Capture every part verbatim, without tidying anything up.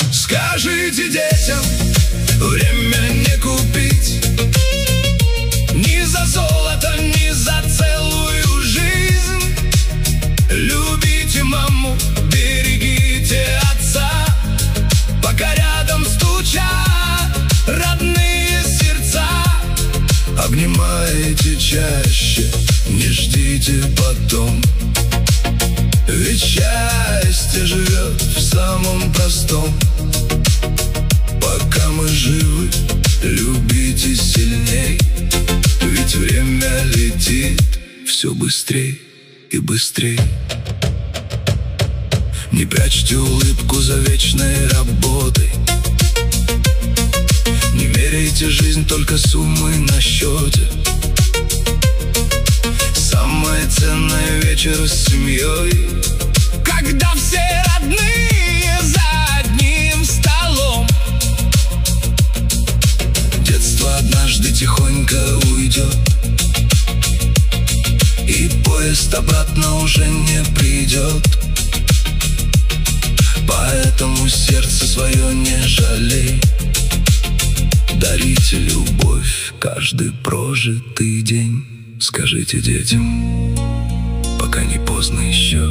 Скажите детям, время не купить ни за золото, ни за целую жизнь. Любите маму, берегите отца, пока рядом стучат родные сердца. Обнимайте чаще, не ждите потом, ведь счастье живет в самом простом. Пока мы живы, любите сильней, ведь время летит все быстрей и быстрей. Не прячьте улыбку за вечной работой, не меряйте жизнь только суммой на счете. Самое ценное — вечер с семьей, когда все родные за одним столом. Детство однажды тихонько уйдет, и поезд обратно уже не придет. Поэтому сердце свое не жалей, дарите любовь каждый прожитый день. Скажите детям, пока не поздно еще.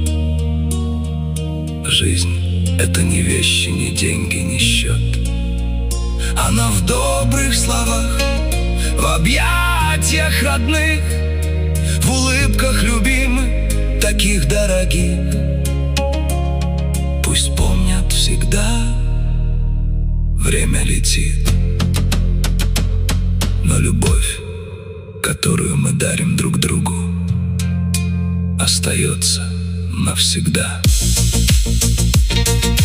Жизнь — это не вещи, не деньги, не счет. Она в добрых словах, в объятиях родных, в улыбках любимых, таких дорогих. Пусть помнят всегда, время летит, но любовь, которую мы дарим друг другу, остается навсегда.